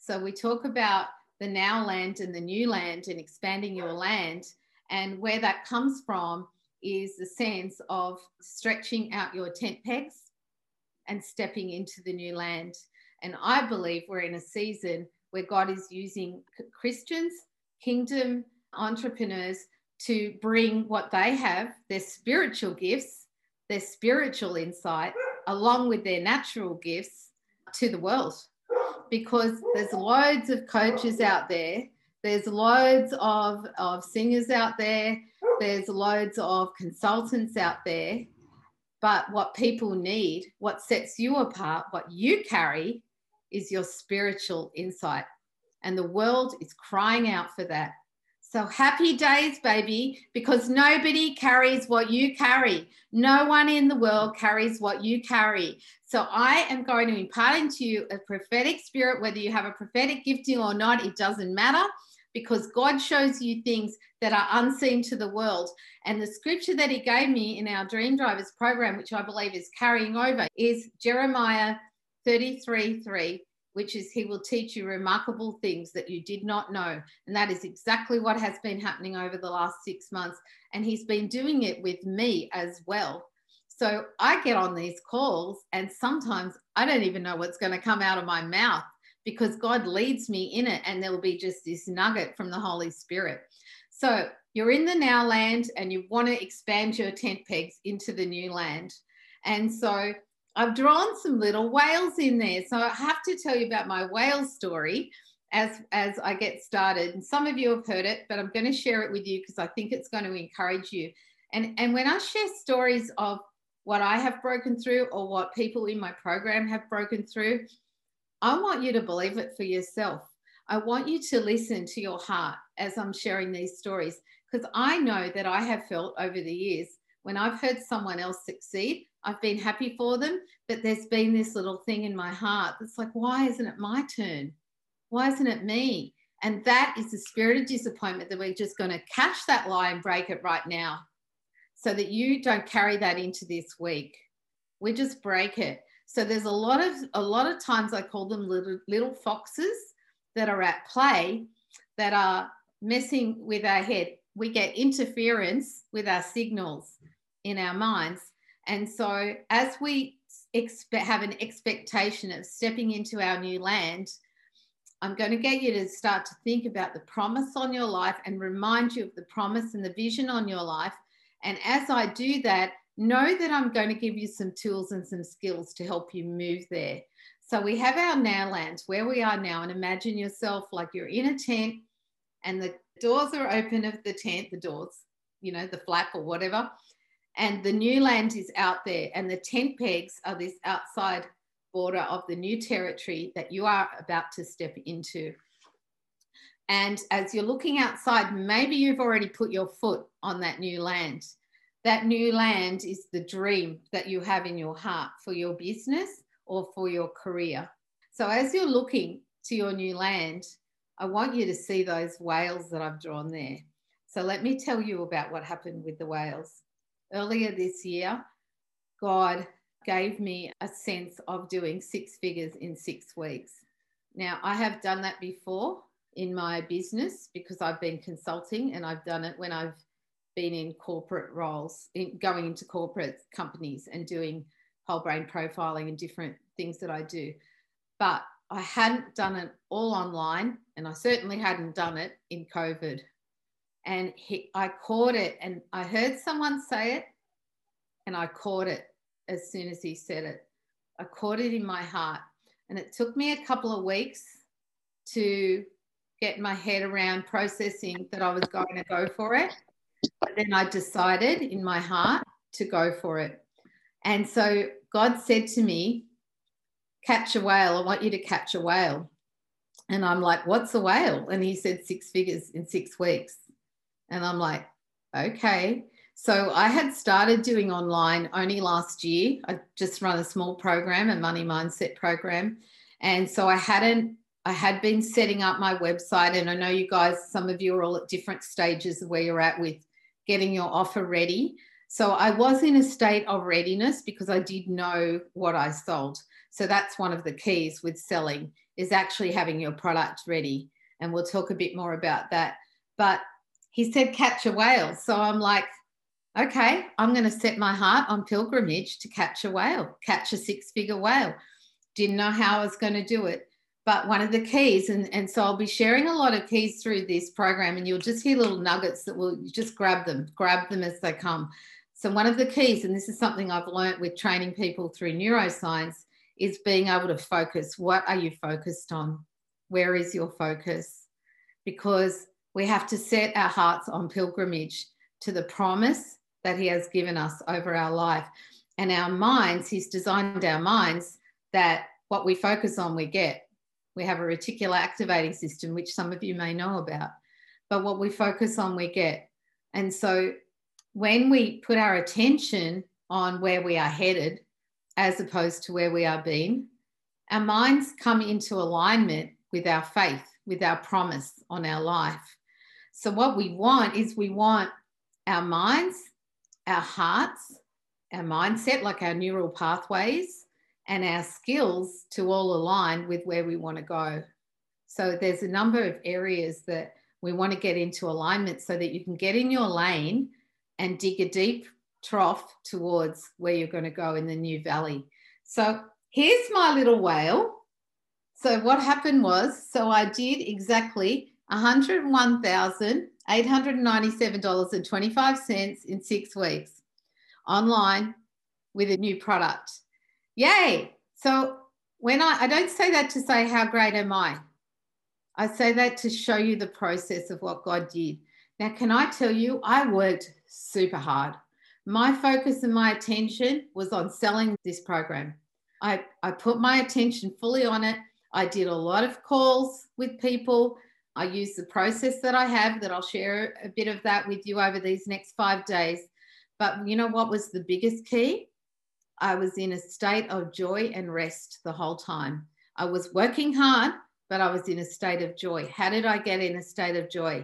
So we talk about the now land and the new land and expanding your land. And where that comes from is the sense of stretching out your tent pegs and stepping into the new land. And I believe we're in a season where God is using Christians, kingdom entrepreneurs, to bring what they have, their spiritual gifts, their spiritual insight, along with their natural gifts, to the world. Because there's loads of coaches out there, there's loads of singers out there, there's loads of consultants out there. But what people need, what sets you apart, what you carry, is your spiritual insight. And the world is crying out for that. So happy days, baby, because nobody carries what you carry. No one in the world carries what you carry. So I am going to impart into you a prophetic spirit, whether you have a prophetic gifting or not, it doesn't matter, because God shows you things that are unseen to the world. And the scripture that he gave me in our Dream Drivers program, which I believe is carrying over, is Jeremiah 33:3. Which is, he will teach you remarkable things that you did not know. And that is exactly what has been happening over the last 6 months. And he's been doing it with me as well. So I get on these calls and sometimes I don't even know what's going to come out of my mouth, because God leads me in it, and there will be just this nugget from the Holy Spirit. So you're in the now land and you want to expand your tent pegs into the new land. And so I've drawn some little whales in there. So I have to tell you about my whale story as I get started. And some of you have heard it, but I'm going to share it with you because I think it's going to encourage you. And when I share stories of what I have broken through or what people in my program have broken through, I want you to believe it for yourself. I want you to listen to your heart as I'm sharing these stories, because I know that I have felt over the years when I've heard someone else succeed, I've been happy for them, but there's been this little thing in my heart that's like, why isn't it my turn? Why isn't it me? And that is the spirit of disappointment that we're just going to catch that lie and break it right now so that you don't carry that into this week. We just break it. So there's a lot of times I call them little foxes that are at play that are messing with our head. We get interference with our signals in our minds. And so as we have an expectation of stepping into our new land, I'm going to get you to start to think about the promise on your life and remind you of the promise and the vision on your life. And as I do that, know that I'm going to give you some tools and some skills to help you move there. So we have our now land where we are now, and imagine yourself like you're in a tent and the doors are open of the tent, the doors, the flap or whatever. And the new land is out there, and the tent pegs are this outside border of the new territory that you are about to step into. And as you're looking outside, maybe you've already put your foot on that new land. That new land is the dream that you have in your heart for your business or for your career. So as you're looking to your new land, I want you to see those whales that I've drawn there. So let me tell you about what happened with the whales. Earlier this year, God gave me a sense of doing 6 figures in 6 weeks. Now, I have done that before in my business because I've been consulting, and I've done it when I've been in corporate roles, going into corporate companies and doing whole brain profiling and different things that I do. But I hadn't done it all online, and I certainly hadn't done it in COVID. And I caught it, and I heard someone say it, and I caught it as soon as he said it. I caught it in my heart, and it took me a couple of weeks to get my head around processing that I was going to go for it. But then I decided in my heart to go for it. And so God said to me, catch a whale. I want you to catch a whale. And I'm like, what's a whale? And he said 6 figures in 6 weeks. And I'm like, okay. So I had started doing online only last year. I just run a small program, a money mindset program. And so I had been setting up my website. And I know you guys, some of you are all at different stages of where you're at with getting your offer ready. So I was in a state of readiness because I did know what I sold. So that's one of the keys with selling, is actually having your product ready. And we'll talk a bit more about that. But he said, catch a whale. So I'm like, okay, I'm going to set my heart on pilgrimage to catch a whale, catch a 6-figure whale. Didn't know how I was going to do it. But one of the keys, and so I'll be sharing a lot of keys through this program, and you'll just hear little nuggets that will just grab them as they come. So one of the keys, and this is something I've learned with training people through neuroscience, is being able to focus. What are you focused on? Where is your focus? Because we have to set our hearts on pilgrimage to the promise that he has given us over our life. And our minds, he's designed our minds that what we focus on, we get. We have a reticular activating system, which some of you may know about. But what we focus on, we get. And so when we put our attention on where we are headed, as opposed to where we are being, our minds come into alignment with our faith, with our promise on our life. So what we want is we want our minds, our hearts, our mindset, like our neural pathways, and our skills to all align with where we want to go. So there's a number of areas that we want to get into alignment so that you can get in your lane and dig a deep trough towards where you're going to go in the new valley. So here's my little whale. So what happened was, so I did exactly $101,897.25 in 6 weeks online with a new product. Yay. So when I don't say that to say how great am I say that to show you the process of what God did. Now, can I tell you, I worked super hard. My focus and my attention was on selling this program. I put my attention fully on it. I did a lot of calls with people. I used the process that I have that I'll share a bit of that with you over these next 5 days. But you know what was the biggest key? I was in a state of joy and rest the whole time. I was working hard, but I was in a state of joy. How did I get in a state of joy?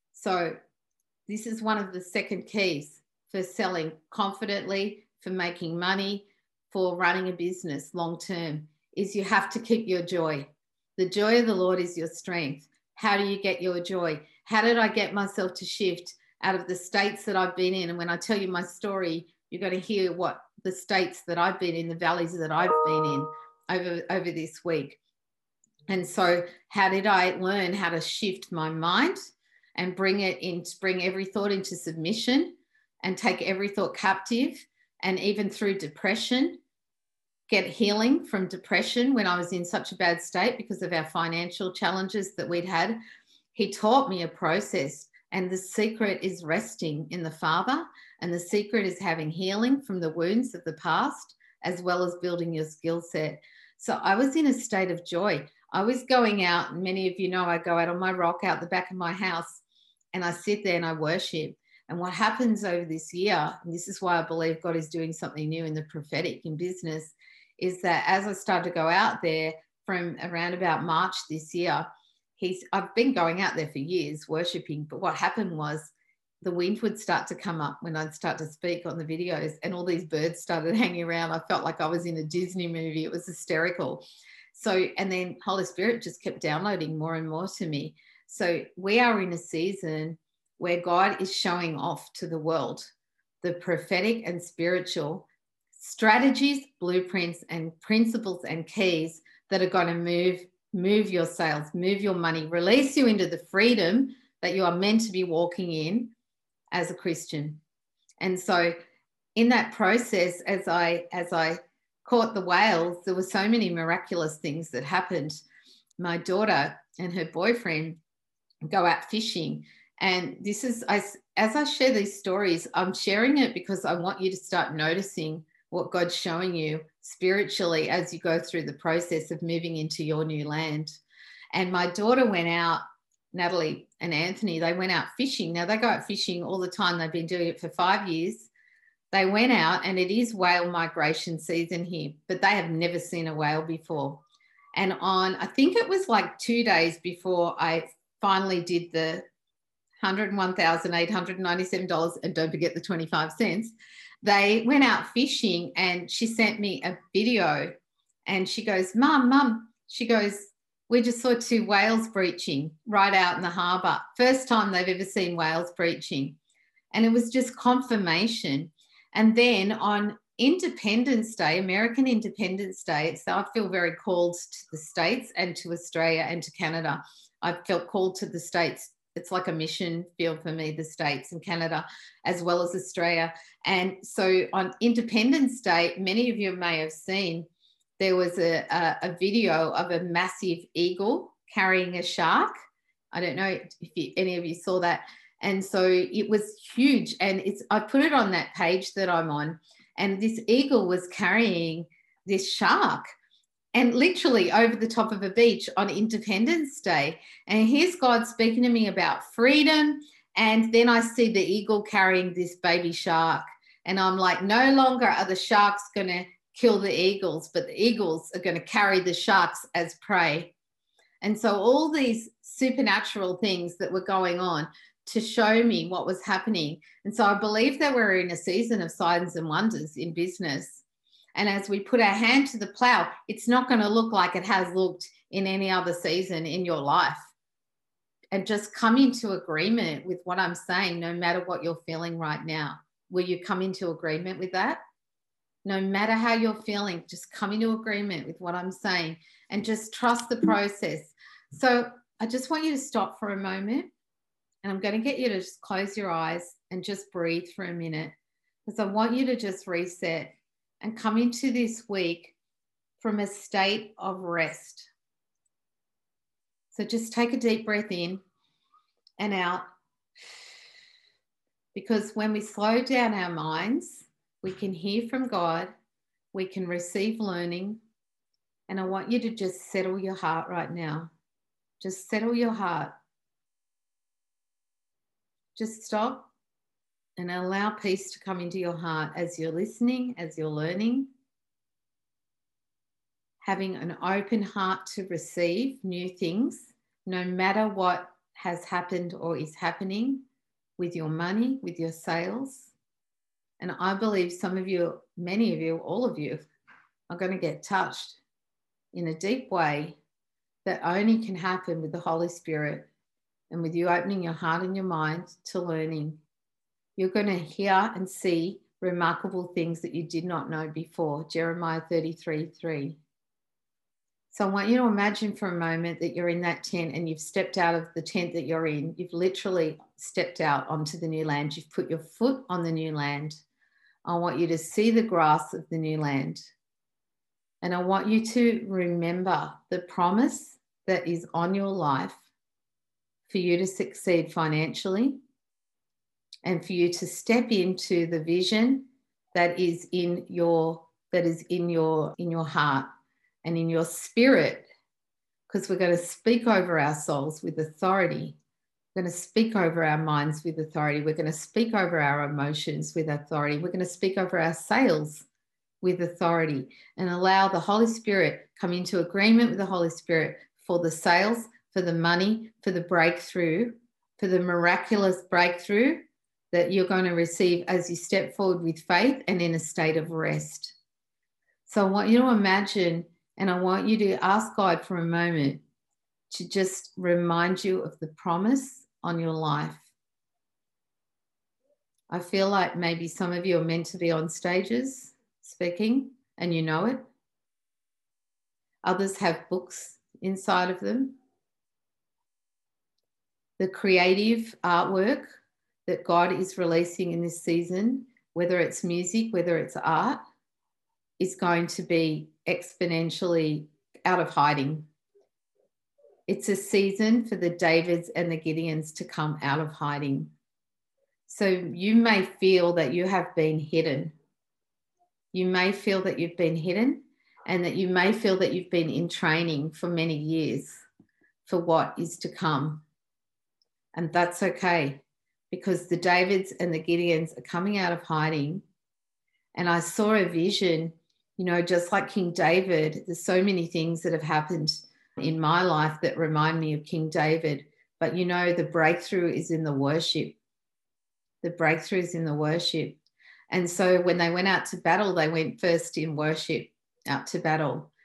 So this is one of the second keys for selling confidently, for making money, for running a business long term, is you have to keep your joy. The joy of the Lord is your strength. How do you get your joy? How did I get myself to shift out of the states that I've been in? And when I tell you my story, you're going to hear what the states that I've been in, the valleys that I've been in over this week. And so how did I learn how to shift my mind and bring every thought into submission and take every thought captive, and even through depression, get healing from depression when I was in such a bad state because of our financial challenges that we'd had? He taught me a process, and the secret is resting in the Father, and the secret is having healing from the wounds of the past, as well as building your skill set. So I was in a state of joy. I was going out, and many of you know I go out on my rock out the back of my house, and I sit there and I worship. And what happens over this year, and this is why I believe God is doing something new in the prophetic in business, is that as I started to go out there from around about March this year, I've been going out there for years worshiping, but what happened was the wind would start to come up when I'd start to speak on the videos, and all these birds started hanging around. I felt like I was in a Disney movie. It was hysterical. So, and then Holy Spirit just kept downloading more and more to me. So we are in a season where God is showing off to the world the prophetic and spiritual strategies, blueprints, and principles and keys that are going to move your sales, move your money, release you into the freedom that you are meant to be walking in as a Christian. And so in that process, as I caught the whales, there were so many miraculous things that happened. My daughter and her boyfriend go out fishing. And this is, as I share these stories, I'm sharing it because I want you to start noticing what God's showing you spiritually as you go through the process of moving into your new land. And my daughter went out, Natalie and Anthony, they went out fishing. Now they go out fishing all the time. They've been doing it for 5 years. They went out, and it is whale migration season here, but they have never seen a whale before. And I think it was like 2 days before I finally did the $101,897, and don't forget the 25 cents. They went out fishing, and she sent me a video, and she goes, Mum, she goes, we just saw 2 whales breaching right out in the harbour. First time they've ever seen whales breaching. And it was just confirmation. And then on Independence Day, American Independence Day, so I feel very called to the States and to Australia and to Canada. I felt called to the States. It's like a mission field for me, the States and Canada, as well as Australia. And so on Independence Day, many of you may have seen, there was a video of a massive eagle carrying a shark. I don't know if any of you saw that. And so it was huge. And I put it on that page that I'm on. And this eagle was carrying this shark, and literally over the top of a beach on Independence Day. And here's God speaking to me about freedom. And then I see the eagle carrying this baby shark. And I'm like, no longer are the sharks going to kill the eagles, but the eagles are going to carry the sharks as prey. And so all these supernatural things that were going on to show me what was happening. And so I believe that we're in a season of signs and wonders in business. And as we put our hand to the plow, it's not going to look like it has looked in any other season in your life. And just come into agreement with what I'm saying, no matter what you're feeling right now. Will you come into agreement with that? No matter how you're feeling, just come into agreement with what I'm saying and just trust the process. So I just want you to stop for a moment, and I'm going to get you to just close your eyes and just breathe for a minute, because I want you to just reset and come into this week from a state of rest. So just take a deep breath in and out, because when we slow down our minds, we can hear from God, we can receive learning. And I want you to just settle your heart right now. Just settle your heart. Just stop and allow peace to come into your heart as you're listening, as you're learning. Having an open heart to receive new things, no matter what has happened or is happening with your money, with your sales. And I believe some of you, many of you, all of you are going to get touched in a deep way that only can happen with the Holy Spirit and with you opening your heart and your mind to learning. You're going to hear and see remarkable things that you did not know before. Jeremiah 33:3. So I want you to imagine for a moment that you're in that tent and you've stepped out of the tent that you're in. You've literally stepped out onto the new land. You've put your foot on the new land. I want you to see the grass of the new land. And I want you to remember the promise that is on your life for you to succeed financially and for you to step into the vision that is in your heart and in your spirit, because we're going to speak over our souls with authority. We're going to speak over our minds with authority. We're going to speak over our emotions with authority. We're going to speak over our sales with authority and allow the Holy Spirit come into agreement with the Holy Spirit for the sales, for the money, for the breakthrough, for the miraculous breakthrough that you're going to receive as you step forward with faith and in a state of rest. So I want you to imagine, and I want you to ask God for a moment to just remind you of the promise on your life. I feel like maybe some of you are meant to be on stages speaking and you know it. Others have books inside of them. The creative artwork that God is releasing in this season, whether it's music, whether it's art, is going to be exponentially out of hiding. It's a season for the Davids and the Gideons to come out of hiding. So you may feel that you have been hidden. You may feel that you've been hidden, and that you may feel that you've been in training for many years for what is to come. And that's okay, because the Davids and the Gideons are coming out of hiding. And I saw a vision, you know, just like King David. There's so many things that have happened in my life that remind me of King David. But, you know, the breakthrough is in the worship. The breakthrough is in the worship. And so when they went out to battle, they went first in worship out to battle.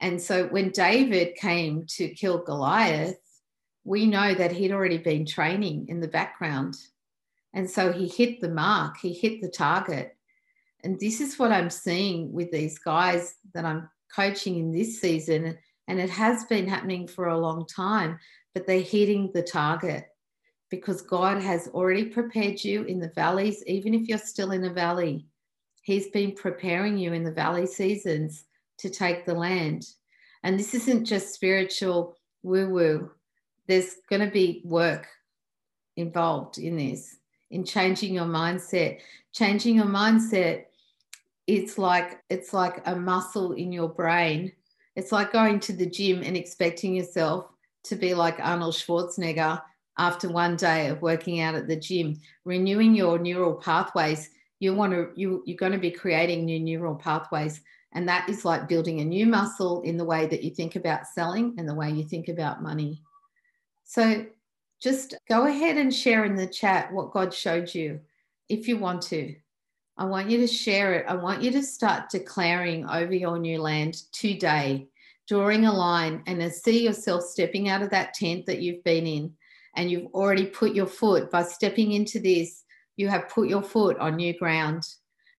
And so when David came to kill Goliath, we know that he'd already been training in the background. And so he hit the mark, he hit the target. And this is what I'm seeing with these guys that I'm coaching in this season. And it has been happening for a long time, but they're hitting the target because God has already prepared you in the valleys, even if you're still in a valley. He's been preparing you in the valley seasons to take the land. And this isn't just spiritual woo-woo. There's going to be work involved in this, in changing your mindset. Changing your mindset, it's like a muscle in your brain. It's like going to the gym and expecting yourself to be like Arnold Schwarzenegger after one day of working out at the gym. Renewing your neural pathways, you're going to be creating new neural pathways. And that is like building a new muscle in the way that you think about selling and the way you think about money. So just go ahead and share in the chat what God showed you if you want to. I want you to share it. I want you to start declaring over your new land today, drawing a line, and see yourself stepping out of that tent that you've been in. And you've already put your foot, by stepping into this, you have put your foot on new ground.